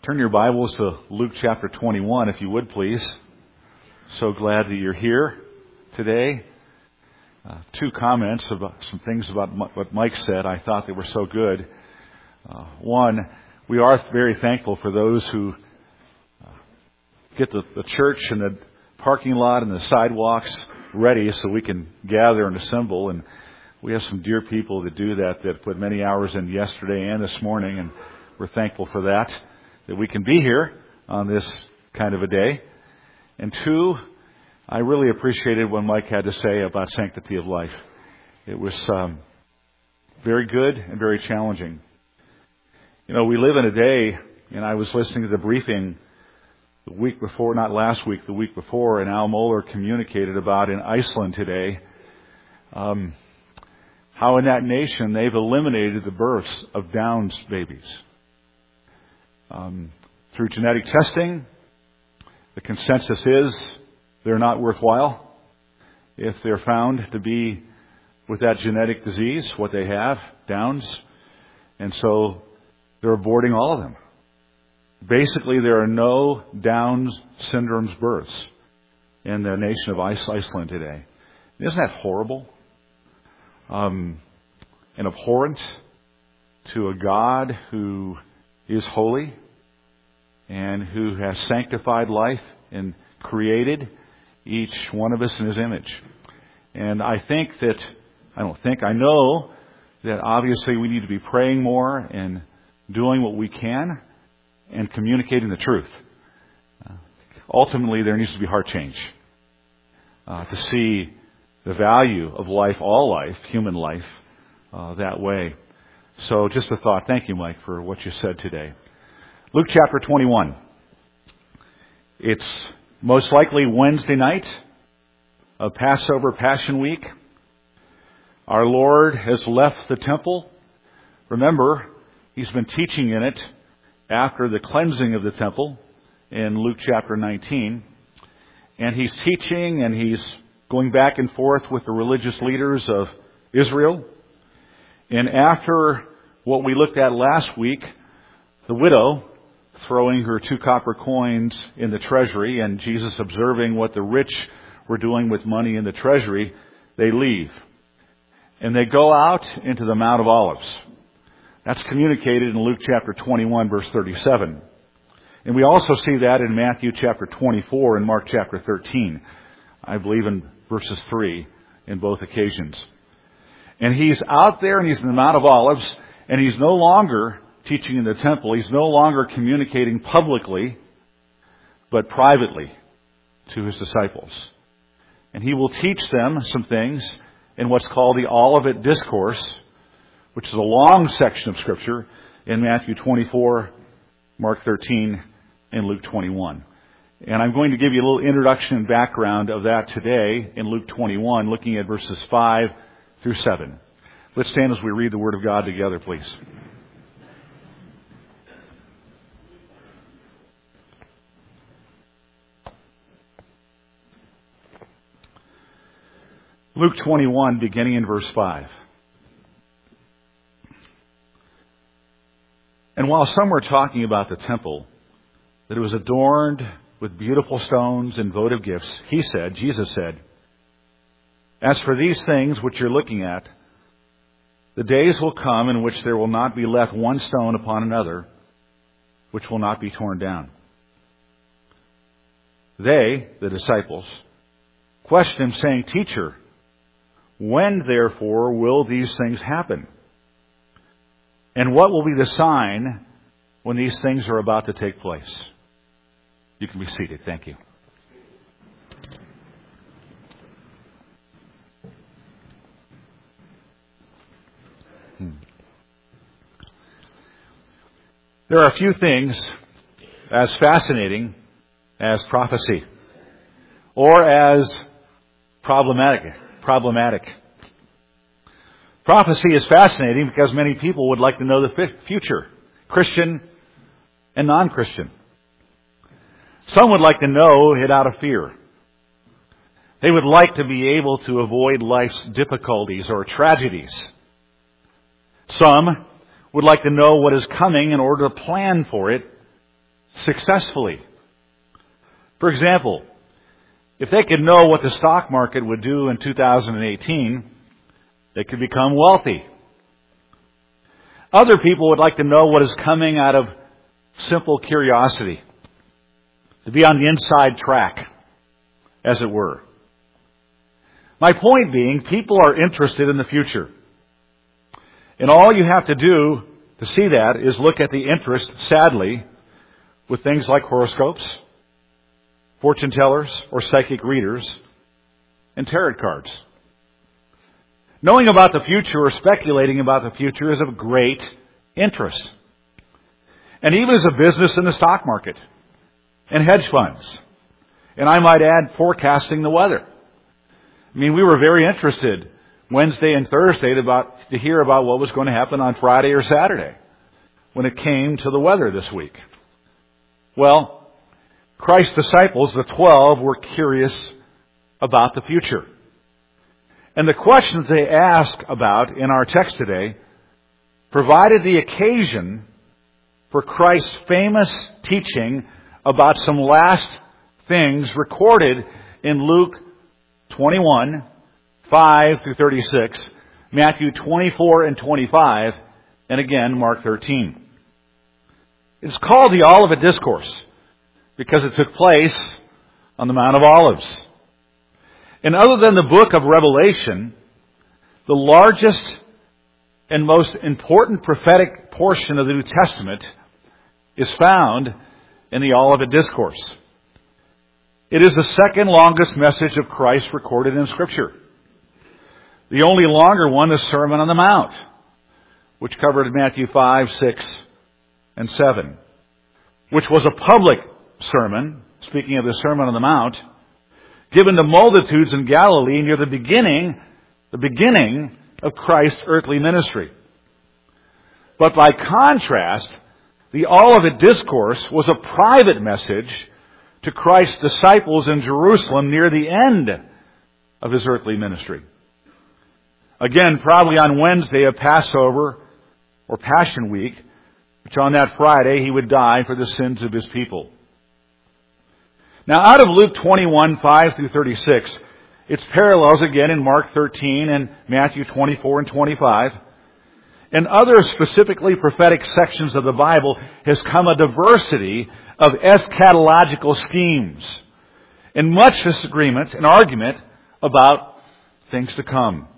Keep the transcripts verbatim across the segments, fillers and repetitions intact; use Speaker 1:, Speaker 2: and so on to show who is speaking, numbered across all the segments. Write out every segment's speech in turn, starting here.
Speaker 1: Turn your Bibles to Luke chapter twenty-one, if you would, please. So glad that you're here today. Uh, two comments about some things about M- what Mike said. I thought they were so good. Uh, one, we are very thankful for those who uh, get the, the church and the parking lot and the sidewalks ready so we can gather and assemble. And we have some dear people that do that, that put many hours in yesterday and this morning, and we're thankful for that, that we can be here on this kind of a day. And two, I really appreciated what Mike had to say about sanctity of life. It was um, very good and very challenging. You know, we live in a day, and I was listening to the briefing the week before, not last week, the week before, and Al Mohler communicated about in Iceland today, um, how in that nation they've eliminated the births of Down's babies. Um, through genetic testing, the consensus is they're not worthwhile if they're found to be with that genetic disease, what they have, Down's. And so they're aborting all of them. Basically, there are no Down syndrome's births in the nation of Iceland today. Isn't that horrible? Um, and abhorrent to a God who is holy and who has sanctified life and created each one of us in His image. And I think that, I don't think, I know that obviously we need to be praying more and doing what we can and communicating the truth. Uh, ultimately, there needs to be heart change uh, to see the value of life, all life, human life, uh, that way. So just a thought. Thank you, Mike, for what you said today. Luke chapter twenty-one. It's most likely Wednesday night of Passover Passion Week. Our Lord has left the temple. Remember, He's been teaching in it after the cleansing of the temple in Luke chapter nineteen. And He's teaching and He's going back and forth with the religious leaders of Israel. And after what we looked at last week, the widow throwing her two copper coins in the treasury and Jesus observing what the rich were doing with money in the treasury, they leave. And they go out into the Mount of Olives. That's communicated in Luke chapter twenty-one, verse thirty-seven. And we also see that in Matthew chapter twenty-four and Mark chapter thirteen. I believe in verses three in both occasions. And He's out there and He's in the Mount of Olives, and He's no longer teaching in the temple. He's no longer communicating publicly, but privately to His disciples. And He will teach them some things in what's called the Olivet Discourse, which is a long section of Scripture in Matthew twenty-four, Mark thirteen, and Luke twenty-one. And I'm going to give you a little introduction and background of that today in Luke twenty-one, looking at verses five through seven. Let's stand as we read the Word of God together, please. Luke twenty-one, beginning in verse five. And while some were talking about the temple, that it was adorned with beautiful stones and votive gifts, he said, Jesus said, "As for these things which you're looking at, the days will come in which there will not be left one stone upon another, which will not be torn down." They, the disciples, questioned Him, saying, "Teacher, when therefore will these things happen? And what will be the sign when these things are about to take place?" You can be seated. Thank you. Hmm. There are a few things as fascinating as prophecy, or as problematic. Problematic. Prophecy is fascinating because many people would like to know the future, Christian and non-Christian. Some would like to know it out of fear. They would like to be able to avoid life's difficulties or tragedies. Some would like to know what is coming in order to plan for it successfully. For example, if they could know what the stock market would do in two thousand eighteen, they could become wealthy. Other people would like to know what is coming out of simple curiosity, to be on the inside track, as it were. My point being, people are interested in the future. And all you have to do to see that is look at the interest, sadly, with things like horoscopes, fortune tellers, or psychic readers, and tarot cards. Knowing about the future or speculating about the future is of great interest. And even as a business in the stock market and hedge funds. And I might add, forecasting the weather. I mean, we were very interested Wednesday and Thursday to, about, to hear about what was going to happen on Friday or Saturday when it came to the weather this week. Well, Christ's disciples, the twelve, were curious about the future. And the questions they ask about in our text today provided the occasion for Christ's famous teaching about some last things recorded in Luke twenty-one, five through thirty-six, Matthew twenty-four and twenty-five, and again, Mark thirteen. It's called the Olivet Discourse because it took place on the Mount of Olives. And other than the book of Revelation, the largest and most important prophetic portion of the New Testament is found in the Olivet Discourse. It is the second longest message of Christ recorded in Scripture. The only longer one is Sermon on the Mount, which covered Matthew five, six, and seven, which was a public sermon, speaking of the Sermon on the Mount, given to multitudes in Galilee near the beginning, the beginning of Christ's earthly ministry. But by contrast, the Olivet Discourse was a private message to Christ's disciples in Jerusalem near the end of his earthly ministry. Again, probably on Wednesday of Passover or Passion Week, which on that Friday he would die for the sins of his people. Now, out of Luke twenty-one, five through thirty-six, its parallels again in Mark thirteen and Matthew twenty-four and twenty-five. In other specifically prophetic sections of the Bible has come a diversity of eschatological schemes and much disagreement and argument about things to come.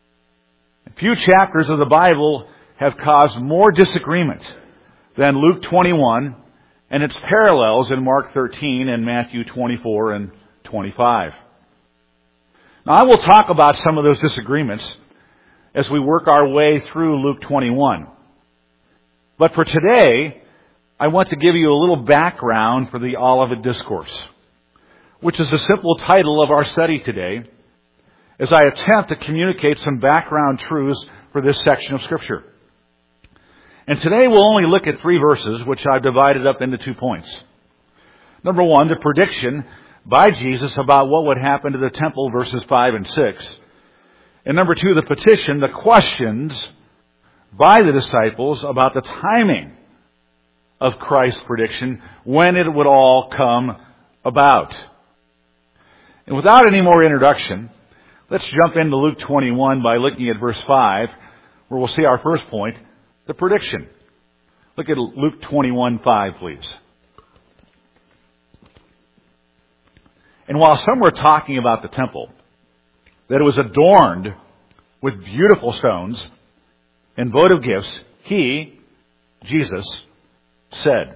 Speaker 1: Few chapters of the Bible have caused more disagreement than Luke twenty-one and its parallels in Mark thirteen and Matthew twenty-four and twenty-five. Now, I will talk about some of those disagreements as we work our way through Luke twenty-one. But for today, I want to give you a little background for the Olivet Discourse, which is the simple title of our study today, as I attempt to communicate some background truths for this section of Scripture. And today we'll only look at three verses, which I've divided up into two points. Number one, the prediction by Jesus about what would happen to the temple, verses five and six. And number two, the petition, the questions by the disciples about the timing of Christ's prediction, when it would all come about. And without any more introduction, let's jump into Luke twenty-one by looking at verse five, where we'll see our first point, the prediction. Look at Luke twenty-one, five, please. And while some were talking about the temple, that it was adorned with beautiful stones and votive gifts, he, Jesus, said.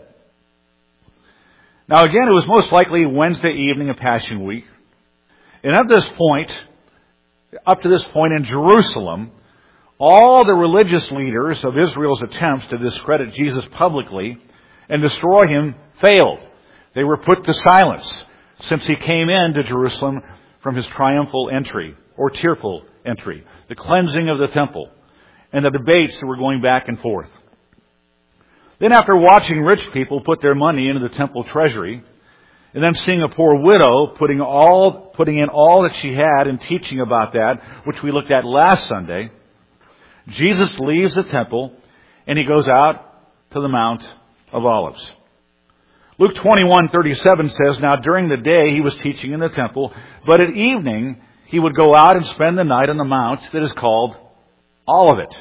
Speaker 1: Now again, it was most likely Wednesday evening of Passion Week. And at this point, up to this point in Jerusalem, all the religious leaders of Israel's attempts to discredit Jesus publicly and destroy him failed. They were put to silence since he came into Jerusalem from his triumphal entry, or tearful entry, the cleansing of the temple, and the debates that were going back and forth. Then after watching rich people put their money into the temple treasury, and then seeing a poor widow putting all, putting in all that she had and teaching about that, which we looked at last Sunday, Jesus leaves the temple and he goes out to the Mount of Olives. Luke twenty-one thirty-seven says, "Now during the day he was teaching in the temple, but at evening he would go out and spend the night on the mount that is called Olivet."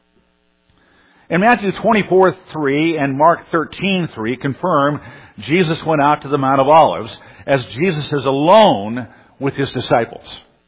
Speaker 1: And Matthew twenty-four three and Mark thirteen three confirm Jesus went out to the Mount of Olives as Jesus is alone with his disciples.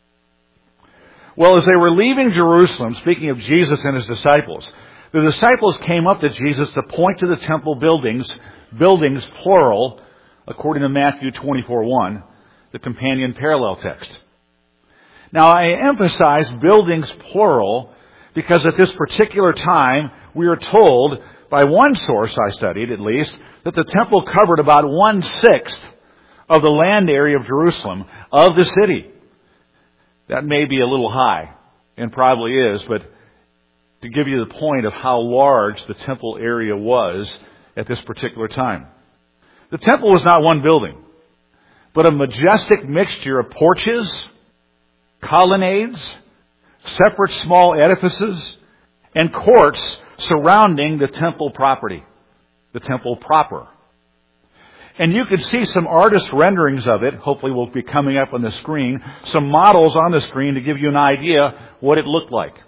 Speaker 1: Well, as they were leaving Jerusalem, speaking of Jesus and his disciples, the disciples came up to Jesus to point to the temple buildings, buildings plural, according to Matthew twenty-four one, the companion parallel text. Now, I emphasize buildings plural because at this particular time, we are told, by one source I studied at least, that the temple covered about one-sixth of the land area of Jerusalem, of the city. That may be a little high, and probably is, but to give you the point of how large the temple area was at this particular time. The temple was not one building, but a majestic mixture of porches, colonnades, separate small edifices, and courts surrounding the temple property, the temple proper. And you can see some artist renderings of it, hopefully will be coming up on the screen, some models on the screen to give you an idea what it looked like.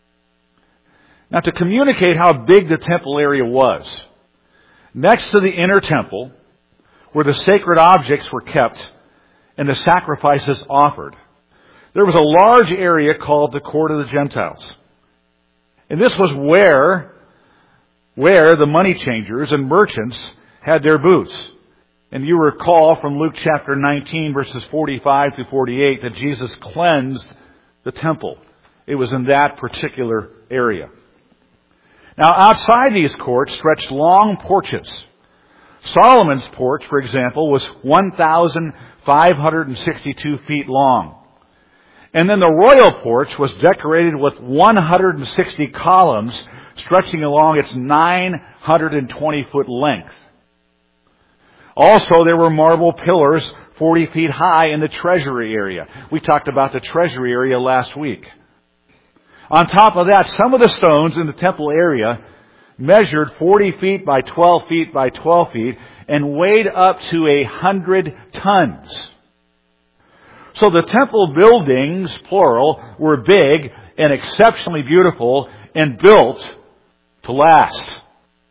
Speaker 1: Now, to communicate how big the temple area was, next to the inner temple, where the sacred objects were kept and the sacrifices offered, there was a large area called the Court of the Gentiles. And this was where, where the money changers and merchants had their booths. And you recall from Luke chapter nineteen, verses forty-five through forty-eight, that Jesus cleansed the temple. It was in that particular area. Now, outside these courts stretched long porches. Solomon's porch, for example, was one thousand five hundred sixty-two feet long. And then the royal porch was decorated with one hundred sixty columns stretching along its nine hundred twenty foot length. Also, there were marble pillars forty feet high in the treasury area. We talked about the treasury area last week. On top of that, some of the stones in the temple area measured forty feet by twelve feet by twelve feet and weighed up to a hundred tons. So the temple buildings, plural, were big and exceptionally beautiful and built to last.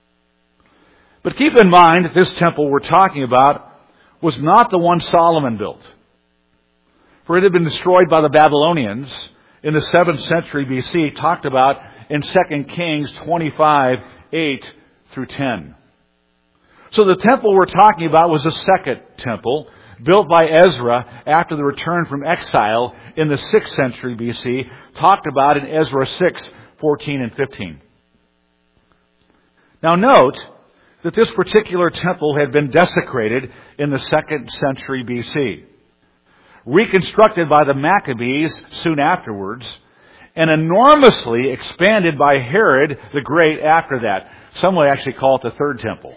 Speaker 1: But keep in mind that this temple we're talking about was not the one Solomon built. For it had been destroyed by the Babylonians in the seventh century B C, talked about in Second Kings twenty-five, eight through ten. So the temple we're talking about was the second temple, built by Ezra after the return from exile in the sixth century B C, talked about in Ezra six, fourteen and fifteen. Now note that this particular temple had been desecrated in the second century B C, reconstructed by the Maccabees soon afterwards, and enormously expanded by Herod the Great after that. Some would actually call it the third temple.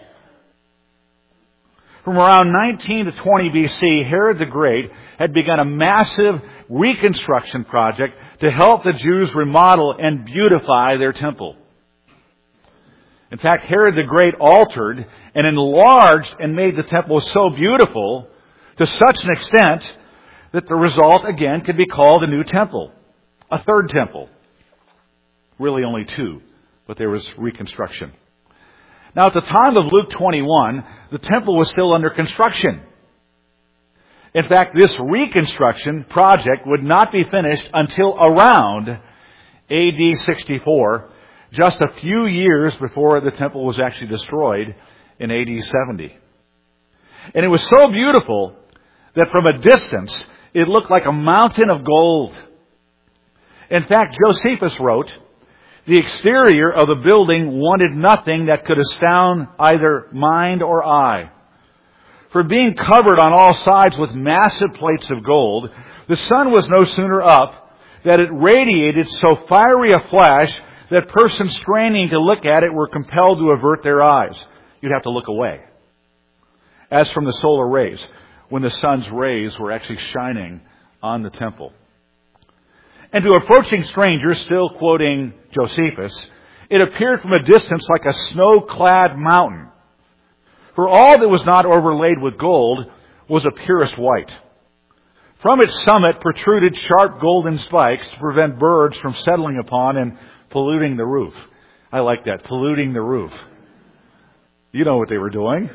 Speaker 1: From around nineteen to twenty B C, Herod the Great had begun a massive reconstruction project to help the Jews remodel and beautify their temple. In fact, Herod the Great altered and enlarged and made the temple so beautiful to such an extent that the result, again, could be called a new temple, a third temple. Really only two, but there was reconstruction. Now, at the time of Luke twenty-one, the temple was still under construction. In fact, this reconstruction project would not be finished until around A D sixty-four, just a few years before the temple was actually destroyed in A D seventy. And it was so beautiful that from a distance, it looked like a mountain of gold. In fact, Josephus wrote, "The exterior of the building wanted nothing that could astound either mind or eye. For being covered on all sides with massive plates of gold, the sun was no sooner up that it radiated so fiery a flash that persons straining to look at it were compelled to avert their eyes." You'd have to look away. As from the solar rays, when the sun's rays were actually shining on the temple. And to approaching strangers, still quoting Josephus, it appeared from a distance like a snow-clad mountain. For all that was not overlaid with gold was of purest white. From its summit protruded sharp golden spikes to prevent birds from settling upon and polluting the roof. I like that, polluting the roof. You know what they were doing.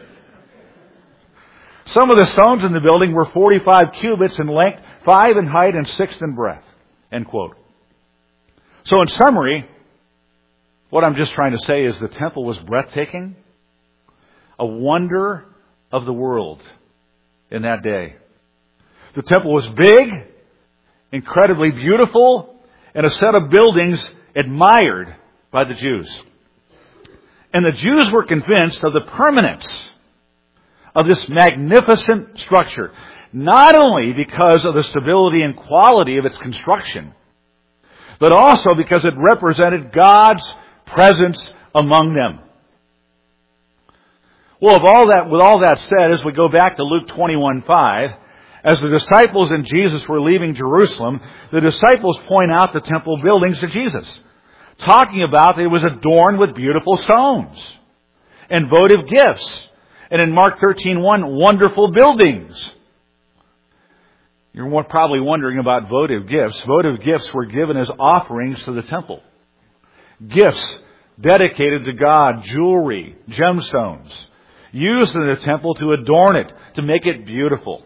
Speaker 1: Some of the stones in the building were forty-five cubits in length, five in height, and six in breadth. End quote. So in summary, what I'm just trying to say is the temple was breathtaking, a wonder of the world in that day. The temple was big, incredibly beautiful, and a set of buildings admired by the Jews. And the Jews were convinced of the permanence of this magnificent structure, not only because of the stability and quality of its construction, but also because it represented God's presence among them. Well, of all that, with all that said, as we go back to Luke twenty-one five, as the disciples and Jesus were leaving Jerusalem, the disciples point out the temple buildings to Jesus, talking about that it was adorned with beautiful stones and votive gifts. And in Mark thirteen one, wonderful buildings. You're probably wondering about votive gifts. Votive gifts were given as offerings to the temple. Gifts dedicated to God, jewelry, gemstones, used in the temple to adorn it, to make it beautiful.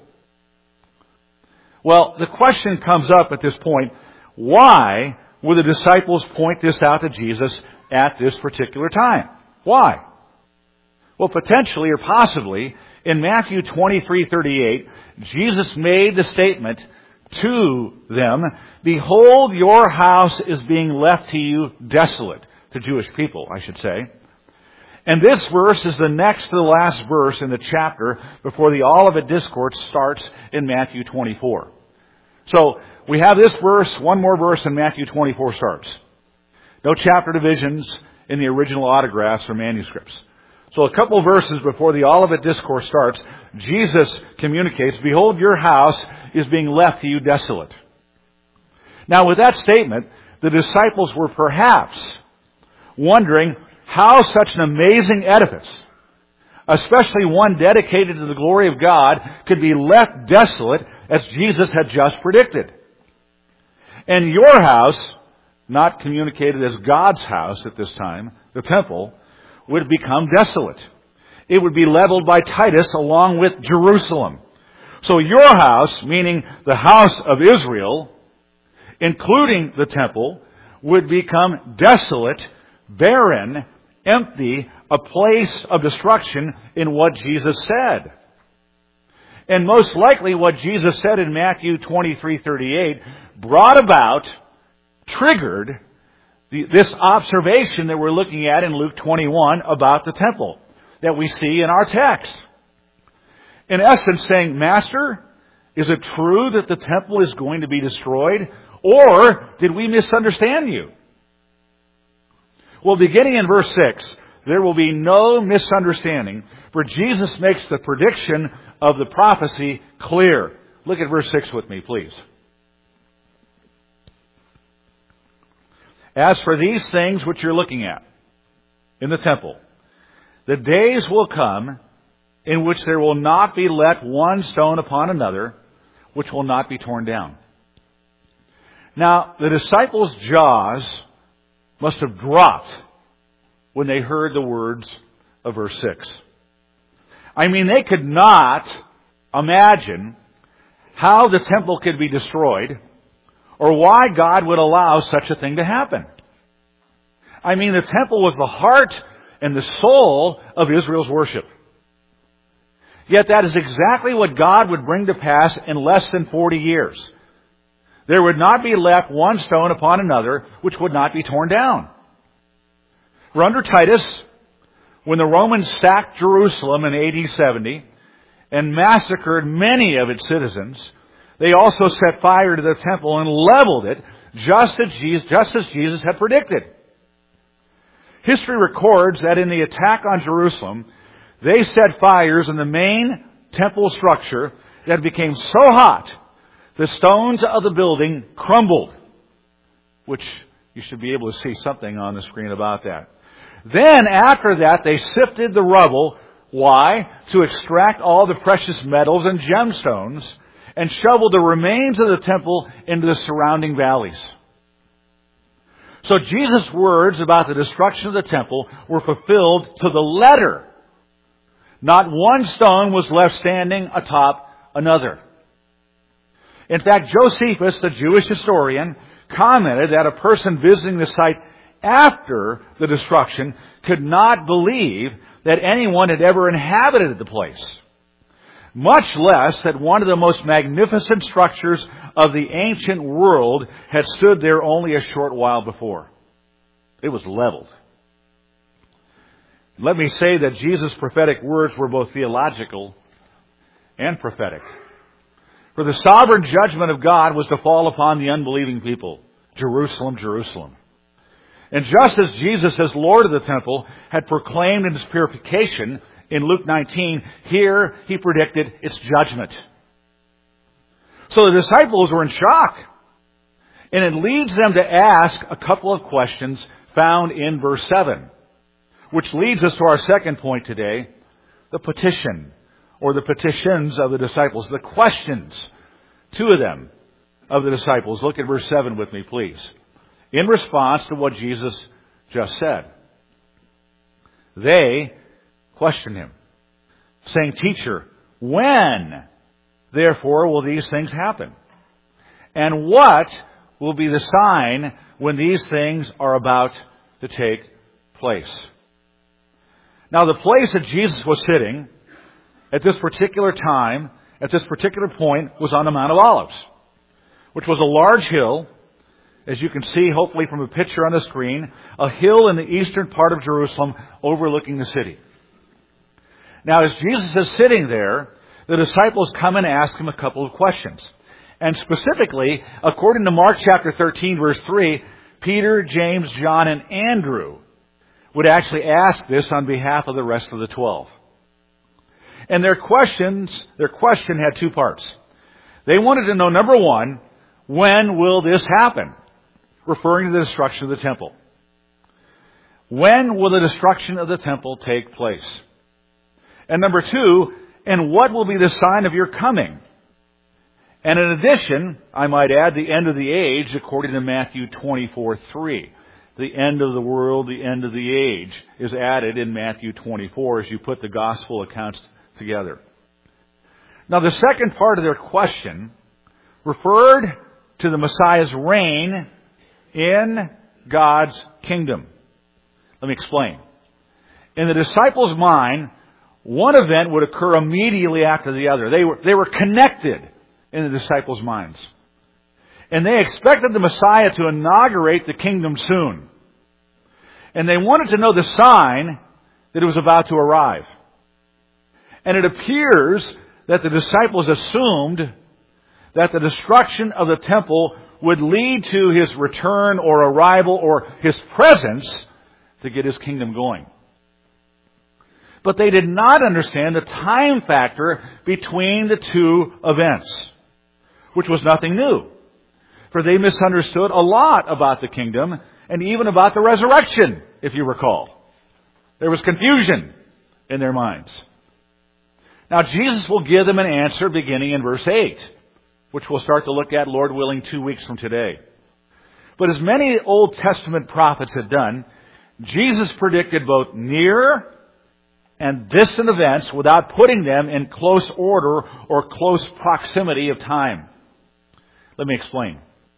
Speaker 1: Well, the question comes up at this point, why would the disciples point this out to Jesus at this particular time? Why? Well, potentially or possibly, in Matthew twenty-three thirty-eight, Jesus made the statement to them, "Behold, your house is being left to you desolate," to Jewish people, I should say. And this verse is the next to the last verse in the chapter before the Olivet Discourse starts in Matthew twenty-four. So, we have this verse, one more verse, and Matthew twenty-four starts. No chapter divisions in the original autographs or manuscripts. So a couple of verses before the Olivet Discourse starts, Jesus communicates, "Behold, your house is being left to you desolate." Now, with that statement, the disciples were perhaps wondering how such an amazing edifice, especially one dedicated to the glory of God, could be left desolate as Jesus had just predicted. And your house, not communicated as God's house at this time, the temple, would become desolate. It would be leveled by Titus along with Jerusalem. So your house, meaning the house of Israel, including the temple, would become desolate, barren, empty, a place of destruction in what Jesus said. And most likely what Jesus said in Matthew twenty-three thirty-eight brought about, triggered, the, this observation that we're looking at in Luke twenty-one about the temple that we see in our text. In essence saying, "Master, is it true that the temple is going to be destroyed? Or did we misunderstand you?" Well, beginning in verse six, there will be no misunderstanding, for Jesus makes the prediction of the prophecy clear. Look at verse six with me, please. "As for these things which you're looking at in the temple, the days will come in which there will not be left one stone upon another, which will not be torn down." Now, the disciples' jaws must have dropped when they heard the words of verse six. I mean, they could not imagine how the temple could be destroyed or why God would allow such a thing to happen. I mean, the temple was the heart and the soul of Israel's worship. Yet that is exactly what God would bring to pass in less than forty years. There would not be left one stone upon another which would not be torn down. For under Titus, when the Romans sacked Jerusalem in A D seventy and massacred many of its citizens, they also set fire to the temple and leveled it just as Jesus, just as Jesus had predicted. History records that in the attack on Jerusalem, they set fires in the main temple structure that became so hot the stones of the building crumbled, which you should be able to see something on the screen about that. Then, after that, they sifted the rubble Why? To extract all the precious metals and gemstones and shovel the remains of the temple into the surrounding valleys. So Jesus' words about the destruction of the temple were fulfilled to the letter. Not one stone was left standing atop another. In fact, Josephus, the Jewish historian, commented that a person visiting the site after the destruction could not believe that anyone had ever inhabited the place, much less that one of the most magnificent structures of the ancient world had stood there only a short while before. It was leveled. Let me say that Jesus' prophetic words were both theological and prophetic. For the sovereign judgment of God was to fall upon the unbelieving people. Jerusalem, Jerusalem. And just as Jesus, as Lord of the temple, had proclaimed in his purification in Luke nineteen, here he predicted its judgment. So the disciples were in shock. And it leads them to ask a couple of questions found in verse seven. Which leads us to our second point today, the petition, or the petitions of the disciples, the questions, two of them, of the disciples. Look at verse seven with me, please. In response to what Jesus just said. They questioned him, saying, Teacher, when, therefore, will these things happen? And what will be the sign when these things are about to take place? Now, the place that Jesus was sitting at this particular time, at this particular point, was on the Mount of Olives, which was a large hill, as you can see, hopefully from a picture on the screen, a hill in the eastern part of Jerusalem overlooking the city. Now, as Jesus is sitting there, the disciples come and ask him a couple of questions. And specifically, according to Mark chapter thirteen, verse three, Peter, James, John, and Andrew would actually ask this on behalf of the rest of the twelve. And their questions, their question had two parts. They wanted to know, number one, when will this happen? Referring to the destruction of the temple. When will the destruction of the temple take place? And number two, and what will be the sign of your coming? And in addition, I might add, the end of the age, according to Matthew twenty-four three. The end of the world, the end of the age, is added in Matthew twenty-four as you put the gospel accounts together. Now, the second part of their question referred to the Messiah's reign in God's kingdom. Let me explain. In the disciples' mind, one event would occur immediately after the other. They were, they were connected in the disciples' minds. And they expected the Messiah to inaugurate the kingdom soon. And they wanted to know the sign that it was about to arrive. And it appears that the disciples assumed that the destruction of the temple would lead to his return or arrival or his presence to get his kingdom going. But they did not understand the time factor between the two events, which was nothing new. For they misunderstood a lot about the kingdom and even about the resurrection, if you recall. There was confusion in their minds. Now, Jesus will give them an answer beginning in verse eight, which we'll start to look at, Lord willing, two weeks from today. But as many Old Testament prophets had done, Jesus predicted both near and distant events without putting them in close order or close proximity of time. Let me explain.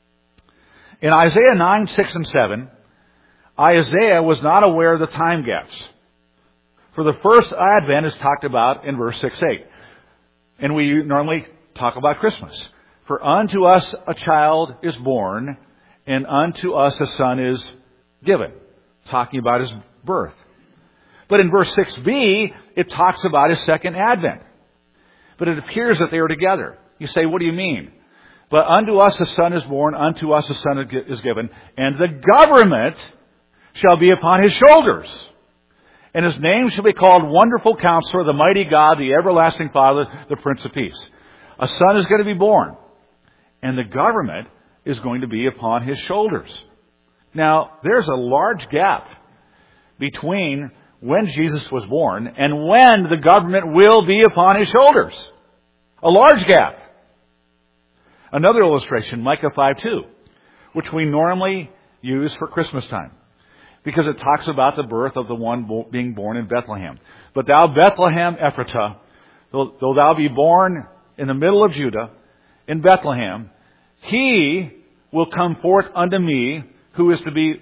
Speaker 1: In Isaiah nine, six, and seven, Isaiah was not aware of the time gaps. For the first advent is talked about in verse six, eight. And we normally talk about Christmas. For unto us a child is born, and unto us a son is given. Talking about his birth. But in verse six b, it talks about his second advent. But it appears that they are together. You say, what do you mean? But unto us a son is born, unto us a son is given, and the government shall be upon his shoulders. And his name shall be called Wonderful Counselor, the Mighty God, the Everlasting Father, the Prince of Peace. A son is going to be born, and the government is going to be upon his shoulders. Now, there's a large gap between when Jesus was born and when the government will be upon his shoulders. A large gap. Another illustration, Micah five two, which we normally use for Christmas time, because it talks about the birth of the one bo- being born in Bethlehem. But thou, Bethlehem Ephratah, though, though thou be born in the middle of Judah, in Bethlehem, he will come forth unto me, who is to be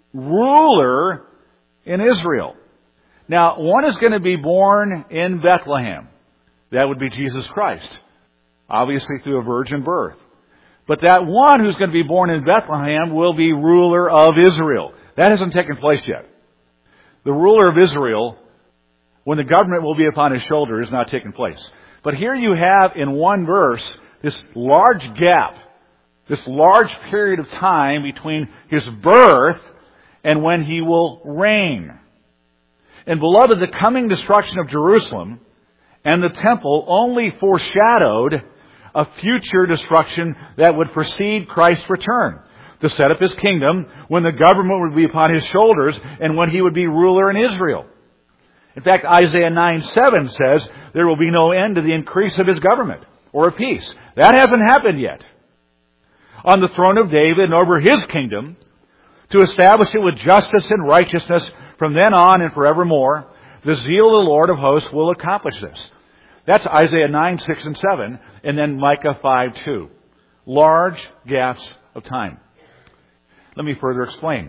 Speaker 1: ruler in Israel. Now, one is going to be born in Bethlehem. That would be Jesus Christ, obviously through a virgin birth. But that one who's going to be born in Bethlehem will be ruler of Israel. That hasn't taken place yet. The ruler of Israel, when the government will be upon his shoulder, is not taking place. But here you have in one verse this large gap, this large period of time between his birth and when he will reign. And beloved, the coming destruction of Jerusalem and the temple only foreshadowed a future destruction that would precede Christ's return, to set up his kingdom when the government would be upon his shoulders and when he would be ruler in Israel. In fact, Isaiah nine seven says there will be no end to the increase of his government or of peace. That hasn't happened yet. On the throne of David and over his kingdom, to establish it with justice and righteousness from then on and forevermore, the zeal of the Lord of hosts will accomplish this. That's Isaiah nine, six, and seven, and then Micah five, two. Large gaps of time. Let me further explain.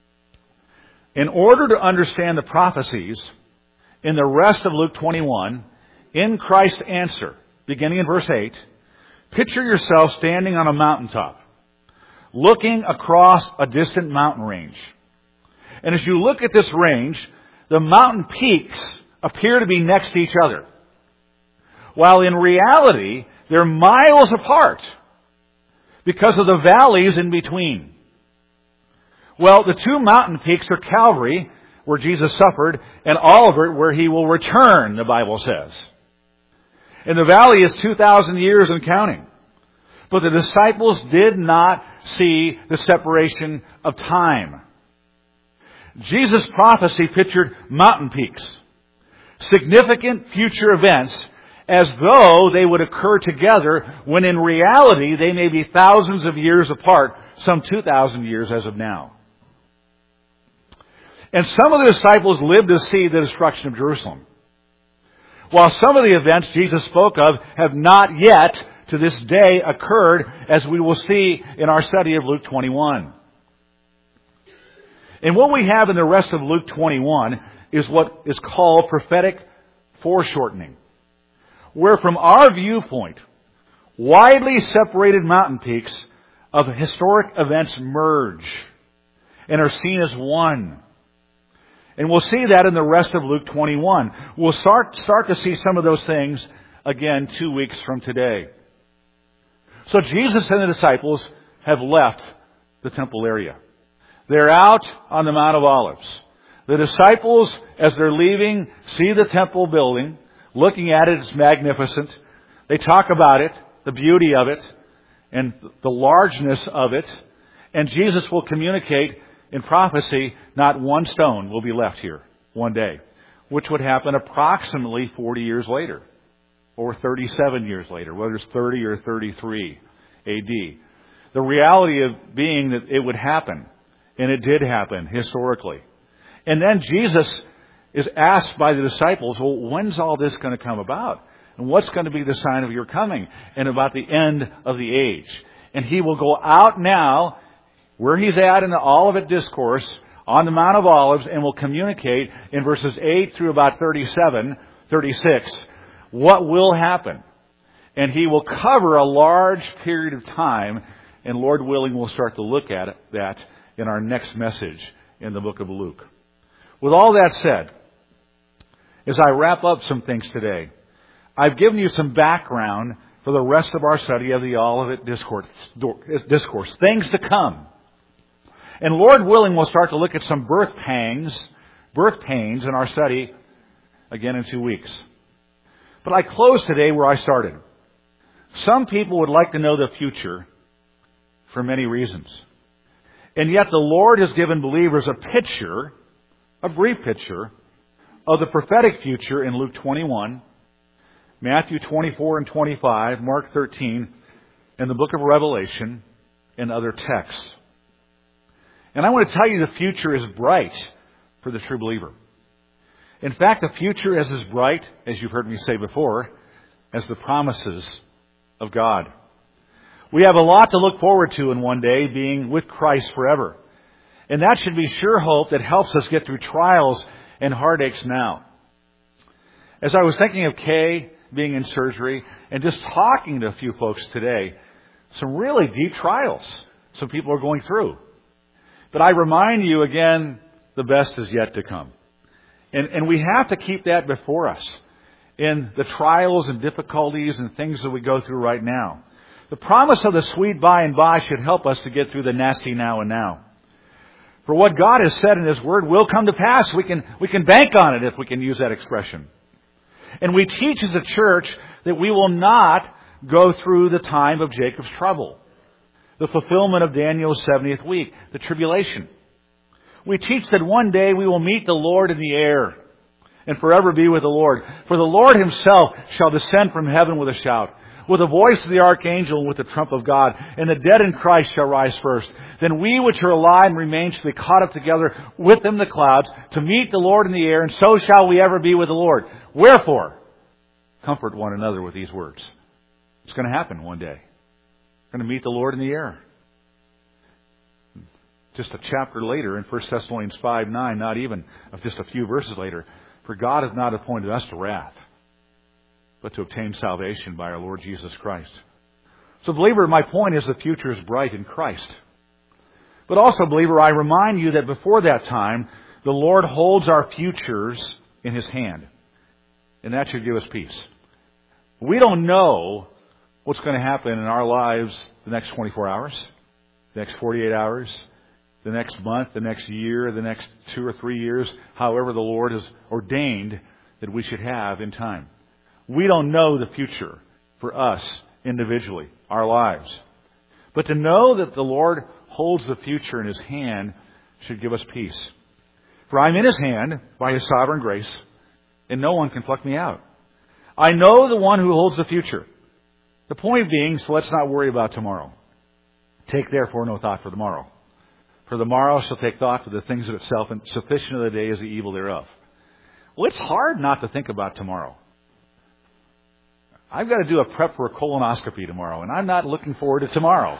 Speaker 1: In order to understand the prophecies in the rest of Luke twenty-one, in Christ's answer, beginning in verse eight, picture yourself standing on a mountaintop, looking across a distant mountain range. And as you look at this range, the mountain peaks appear to be next to each other, while in reality, they're miles apart because of the valleys in between. Well, the two mountain peaks are Calvary, where Jesus suffered, and Olivet, where he will return, the Bible says. And the valley is two thousand years and counting. But the disciples did not see the separation of time. Jesus' prophecy pictured mountain peaks, significant future events, as though they would occur together, when in reality they may be thousands of years apart, some two thousand years as of now. And some of the disciples lived to see the destruction of Jerusalem, while some of the events Jesus spoke of have not yet, to this day, occurred, as we will see in our study of Luke twenty-one. And what we have in the rest of Luke twenty-one is what is called prophetic foreshortening, where from our viewpoint, widely separated mountain peaks of historic events merge and are seen as one. And we'll see that in the rest of Luke twenty-one. We'll start, start to see some of those things again two weeks from today. So Jesus and the disciples have left the temple area. They're out on the Mount of Olives. The disciples, as they're leaving, see the temple building, looking at it. It's magnificent. They talk about it, the beauty of it, and the largeness of it. And Jesus will communicate in prophecy, not one stone will be left here one day, which would happen approximately forty years later, or thirty-seven years later, whether it's thirty or thirty-three A D. The reality of being that it would happen, and it did happen historically. And then Jesus is asked by the disciples, well, when's all this going to come about? And what's going to be the sign of your coming? And about the end of the age. And he will go out now, where he's at in the Olivet Discourse, on the Mount of Olives, and will communicate in verses eight through about thirty-seven, thirty-six, what will happen. And he will cover a large period of time, and Lord willing, we'll start to look at that in our next message in the book of Luke. With all that said, as I wrap up some things today, I've given you some background for the rest of our study of the Olivet Discourse, discourse things to come. And Lord willing, we'll start to look at some birth pangs, birth pains in our study again in two weeks. But I close today where I started. Some people would like to know the future for many reasons. And yet the Lord has given believers a picture, a brief picture, of the prophetic future in Luke twenty-one, Matthew twenty-four and twenty-five, Mark thirteen, and the book of Revelation and other texts. And I want to tell you the future is bright for the true believer. In fact, the future is as bright, as you've heard me say before, as the promises of God. We have a lot to look forward to in one day, being with Christ forever. And that should be sure hope that helps us get through trials and heartaches now. As I was thinking of Kay being in surgery and just talking to a few folks today, some really deep trials some people are going through. But I remind you again, the best is yet to come. And, and we have to keep that before us in the trials and difficulties and things that we go through right now. The promise of the sweet by and by should help us to get through the nasty now and now. For what God has said in His Word will come to pass. We can, we can bank on it if we can use that expression. And we teach as a church that we will not go through the time of Jacob's trouble. The fulfillment of Daniel's seventieth week, the tribulation. We teach that one day we will meet the Lord in the air and forever be with the Lord. For the Lord Himself shall descend from heaven with a shout, with the voice of the archangel and with the trump of God, and the dead in Christ shall rise first. Then we which are alive and remain shall be caught up together with them in the clouds to meet the Lord in the air, and so shall we ever be with the Lord. Wherefore, comfort one another with these words. It's going to happen one day. We're going to meet the Lord in the air. Just a chapter later in First Thessalonians five nine, not even of just a few verses later, for God hath not appointed us to wrath, but to obtain salvation by our Lord Jesus Christ. So, believer, my point is the future is bright in Christ. But also, believer, I remind you that before that time, the Lord holds our futures in His hand. And that should give us peace. We don't know what's going to happen in our lives the next twenty-four hours, the next forty-eight hours, the next month, the next year, the next two or three years, however the Lord has ordained that we should have in time. We don't know the future for us individually, our lives. But to know that the Lord holds the future in His hand should give us peace. For I'm in His hand by His sovereign grace, and no one can pluck me out. I know the one who holds the future. The point being, so let's not worry about tomorrow. Take therefore no thought for tomorrow. For the morrow shall take thought for the things of itself, and sufficient of the day is the evil thereof. Well, it's hard not to think about tomorrow. I've got to do a prep for a colonoscopy tomorrow, and I'm not looking forward to tomorrow.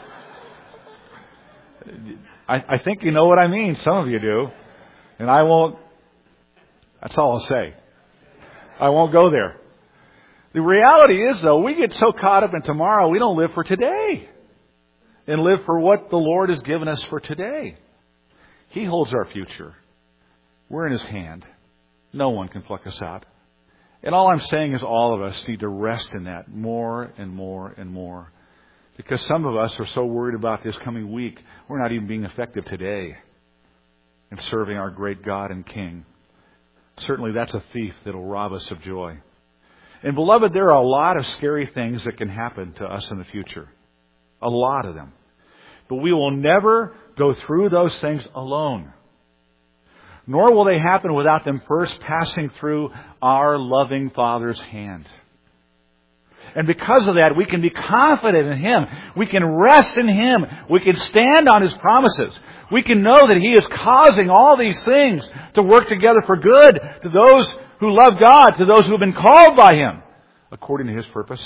Speaker 1: I, I think you know what I mean. Some of you do. And I won't, that's all I'll say. I won't go there. The reality is, though, we get so caught up in tomorrow, we don't live for today. And live for what the Lord has given us for today. He holds our future. We're in His hand. No one can pluck us out. And all I'm saying is all of us need to rest in that more and more and more. Because some of us are so worried about this coming week, we're not even being effective today in serving our great God and King. Certainly that's a thief that will rob us of joy. And beloved, there are a lot of scary things that can happen to us in the future. A lot of them. But we will never go through those things alone. Nor will they happen without them first passing through our loving Father's hand. And because of that, we can be confident in Him. We can rest in Him. We can stand on His promises. We can know that He is causing all these things to work together for good to those who love God, to those who have been called by Him according to His purpose.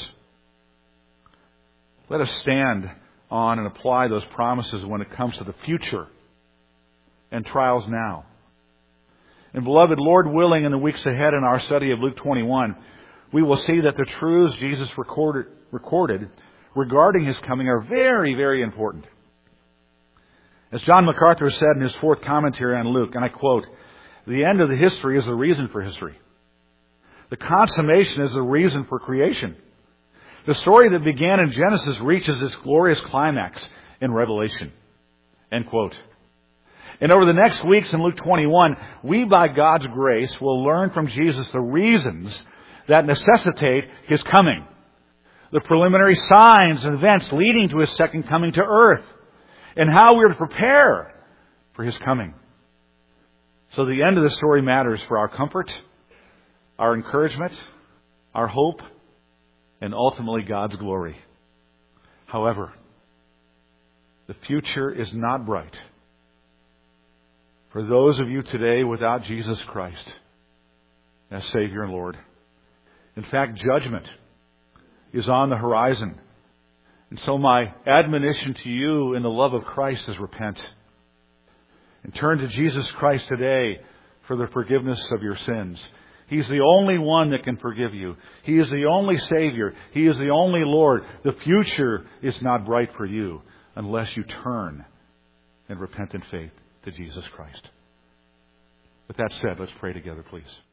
Speaker 1: Let us stand on and apply those promises when it comes to the future and trials now. And beloved, Lord willing, in the weeks ahead in our study of Luke twenty-one, we will see that the truths Jesus recorded, recorded regarding His coming are very, very important. As John MacArthur said in his fourth commentary on Luke, and I quote, "The end of the history is the reason for history. The consummation is the reason for creation. The story that began in Genesis reaches its glorious climax in Revelation." End quote. And over the next weeks in Luke twenty-one, we, by God's grace, will learn from Jesus the reasons that necessitate His coming. The preliminary signs and events leading to His second coming to earth. And how we are to prepare for His coming. So the end of the story matters for our comfort our encouragement, our hope, and ultimately God's glory. However, the future is not bright for those of you today without Jesus Christ as Savior and Lord. In fact, judgment is on the horizon. And so my admonition to you in the love of Christ is repent. And turn to Jesus Christ today for the forgiveness of your sins. He's the only one that can forgive you. He is the only Savior. He is the only Lord. The future is not bright for you unless you turn in repentant faith to Jesus Christ. With that said, let's pray together, please.